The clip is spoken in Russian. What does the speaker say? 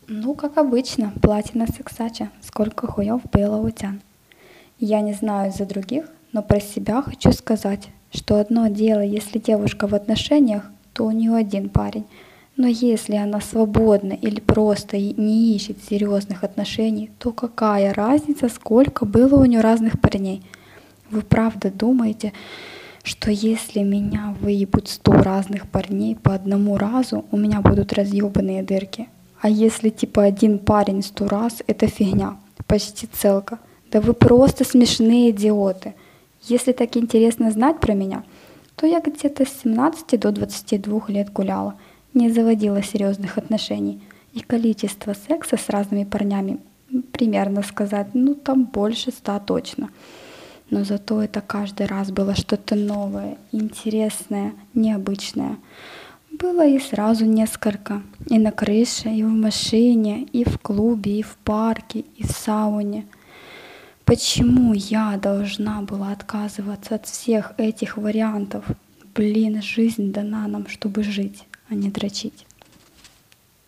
Ну, как обычно, платина сексача, сколько хуев было у тян. Я не знаю за других, но про себя хочу сказать, что одно дело, если девушка в отношениях, то у нее один парень. Но если она свободна или просто не ищет серьезных отношений, то какая разница, сколько было у нее разных парней? Вы правда думаете, что если меня выебут 100 разных парней по одному разу, у меня будут разъебанные дырки? А если типа один парень 100 раз, это фигня, почти целка. Да вы просто смешные идиоты. Если так интересно знать про меня, то я где-то с 17 до 22 лет гуляла, не заводила серьезных отношений. И количество секса с разными парнями, примерно сказать, ну там больше 100 точно. Но зато это каждый раз было что-то новое, интересное, необычное. Было и сразу несколько. И на крыше, и в машине, и в клубе, и в парке, и в сауне. Почему я должна была отказываться от всех этих вариантов? Блин, жизнь дана нам, чтобы жить, а не дрочить.